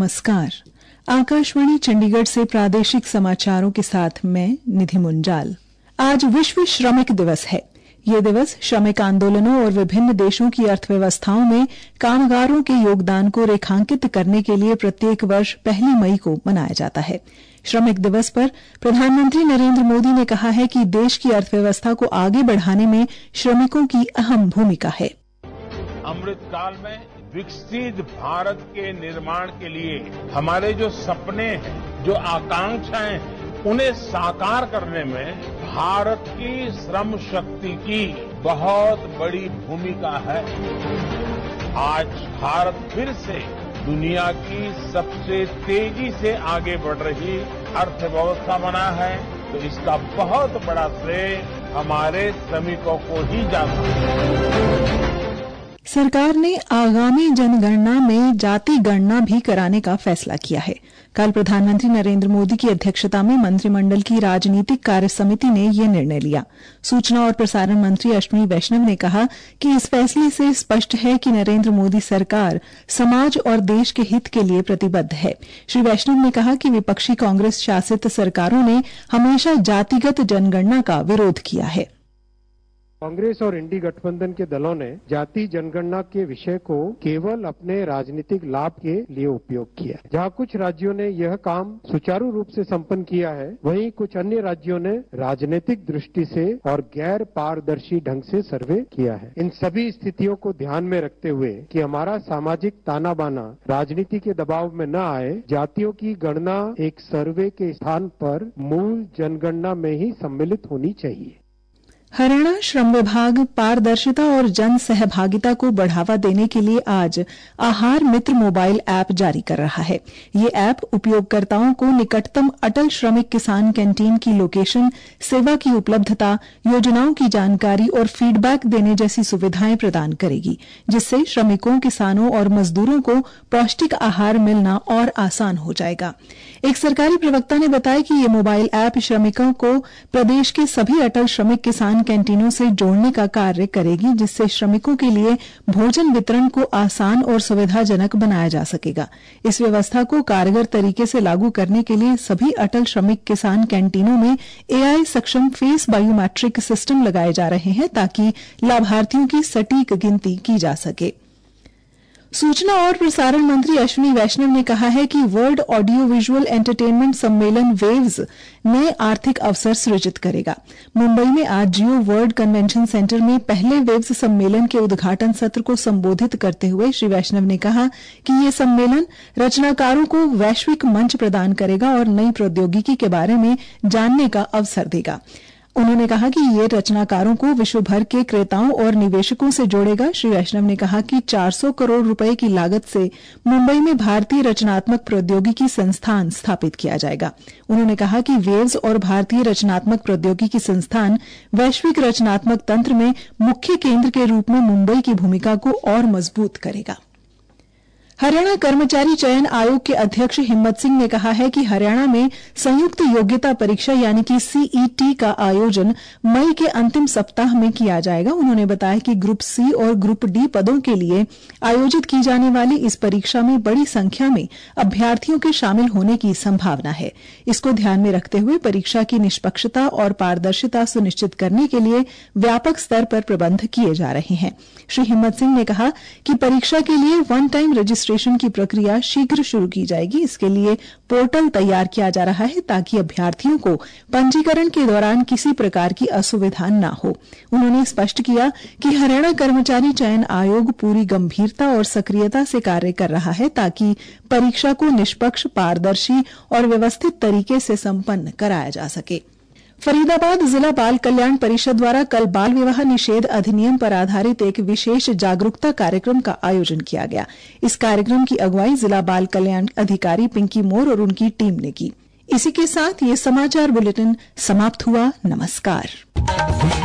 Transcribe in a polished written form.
नमस्कार। आकाशवाणी चंडीगढ़ से प्रादेशिक समाचारों के साथ मैं निधि मुंजाल। आज विश्व श्रमिक दिवस है। ये दिवस श्रमिक आंदोलनों और विभिन्न देशों की अर्थव्यवस्थाओं में कामगारों के योगदान को रेखांकित करने के लिए प्रत्येक वर्ष 1 मई को मनाया जाता है। श्रमिक दिवस पर प्रधानमंत्री नरेंद्र मोदी ने कहा है कि देश की अर्थव्यवस्था को आगे बढ़ाने में श्रमिकों की अहम भूमिका है। अमृतकाल में विकसित भारत के निर्माण के लिए हमारे जो सपने हैं, जो आकांक्षाएं हैं, उन्हें साकार करने में भारत की श्रम शक्ति की बहुत बड़ी भूमिका है। आज भारत फिर से दुनिया की सबसे तेजी से आगे बढ़ रही अर्थव्यवस्था बना है, तो इसका बहुत बड़ा श्रेय हमारे श्रमिकों को ही जाता है। सरकार ने आगामी जनगणना में जाति गणना भी कराने का फैसला किया है। कल प्रधानमंत्री नरेंद्र मोदी की अध्यक्षता में मंत्रिमंडल की राजनीतिक कार्य समिति ने यह निर्णय लिया। सूचना और प्रसारण मंत्री अश्विनी वैष्णव ने कहा कि इस फैसले से स्पष्ट है कि नरेंद्र मोदी सरकार समाज और देश के हित के लिए प्रतिबद्ध है। श्री वैष्णव ने कहा कि विपक्षी कांग्रेस शासित सरकारों ने हमेशा जातिगत जनगणना का विरोध किया है। कांग्रेस और इंडी गठबंधन के दलों ने जाति जनगणना के विषय को केवल अपने राजनीतिक लाभ के लिए उपयोग किया। जहां कुछ राज्यों ने यह काम सुचारू रूप से संपन्न किया है, वहीं कुछ अन्य राज्यों ने राजनीतिक दृष्टि से और गैर पारदर्शी ढंग से सर्वे किया है। इन सभी स्थितियों को ध्यान में रखते हुए कि हमारा सामाजिक ताना बाना राजनीति के दबाव में न आए, जातियों की गणना एक सर्वे के स्थान पर मूल जनगणना में ही सम्मिलित होनी चाहिए। हरियाणा श्रम विभाग पारदर्शिता और जन सहभागिता को बढ़ावा देने के लिए आज आहार मित्र मोबाइल ऐप जारी कर रहा है। ये ऐप उपयोगकर्ताओं को निकटतम अटल श्रमिक किसान कैंटीन की लोकेशन, सेवा की उपलब्धता, योजनाओं की जानकारी और फीडबैक देने जैसी सुविधाएं प्रदान करेगी, जिससे श्रमिकों, किसानों और मजदूरों को पौष्टिक आहार मिलना और आसान हो जाएगा। एक सरकारी प्रवक्ता ने बताया कि ये मोबाइल ऐप श्रमिकों को प्रदेश के सभी अटल श्रमिक किसान कैंटीनों से जोड़ने का कार्य करेगी, जिससे श्रमिकों के लिए भोजन वितरण को आसान और सुविधाजनक बनाया जा सकेगा। इस व्यवस्था को कारगर तरीके से लागू करने के लिए सभी अटल श्रमिक किसान कैंटीनों में AI सक्षम फेस बायोमेट्रिक सिस्टम लगाए जा रहे हैं, ताकि लाभार्थियों की सटीक गिनती की जा सके। सूचना और प्रसारण मंत्री अश्विनी वैष्णव ने कहा है कि वर्ल्ड ऑडियो विजुअल एंटरटेनमेंट सम्मेलन वेव्स नए आर्थिक अवसर सृजित करेगा। मुंबई में आज जियो वर्ल्ड कन्वेंशन सेंटर में पहले वेव्स सम्मेलन के उद्घाटन सत्र को संबोधित करते हुए श्री वैष्णव ने कहा कि ये सम्मेलन रचनाकारों को वैश्विक मंच प्रदान करेगा और नई प्रौद्योगिकी के बारे में जानने का अवसर देगा। उन्होंने कहा कि ये रचनाकारों को विश्व भर के क्रेताओं और निवेशकों से जोड़ेगा। श्री वैष्णव ने कहा कि 400 करोड़ रुपए की लागत से मुंबई में भारतीय रचनात्मक प्रौद्योगिकी संस्थान स्थापित किया जाएगा। उन्होंने कहा कि वेव्स और भारतीय रचनात्मक प्रौद्योगिकी संस्थान वैश्विक रचनात्मक तंत्र में मुख्य केंद्र के रूप में मुंबई की भूमिका को और मजबूत करेगा। हरियाणा कर्मचारी चयन आयोग के अध्यक्ष हिम्मत सिंह ने कहा है कि हरियाणा में संयुक्त योग्यता परीक्षा यानी कि CET का आयोजन मई के अंतिम सप्ताह में किया जाएगा। उन्होंने बताया कि ग्रुप C और ग्रुप D पदों के लिए आयोजित की जाने वाली इस परीक्षा में बड़ी संख्या में अभ्यर्थियों के शामिल होने की संभावना है। इसको ध्यान में रखते हुए परीक्षा की निष्पक्षता और पारदर्शिता सुनिश्चित करने के लिए व्यापक स्तर पर प्रबंध किए जा रहे हैं। श्री हिम्मत सिंह ने कहा कि परीक्षा के लिए वन टाइम रजिस्ट्रेशन की प्रक्रिया शीघ्र शुरू की जाएगी। इसके लिए पोर्टल तैयार किया जा रहा है, ताकि अभ्यर्थियों को पंजीकरण के दौरान किसी प्रकार की असुविधा न हो। उन्होंने स्पष्ट किया कि हरियाणा कर्मचारी चयन आयोग पूरी गंभीरता और सक्रियता से कार्य कर रहा है, ताकि परीक्षा को निष्पक्ष, पारदर्शी और व्यवस्थित तरीके से संपन्न कराया जा सके। फरीदाबाद जिला बाल कल्याण परिषद द्वारा कल बाल विवाह निषेध अधिनियम पर आधारित एक विशेष जागरूकता कार्यक्रम का आयोजन किया गया। इस कार्यक्रम की अगुवाई जिला बाल कल्याण अधिकारी पिंकी मोर और उनकी टीम ने की। इसी के साथ ये समाचार बुलेटिन समाप्त हुआ। नमस्कार।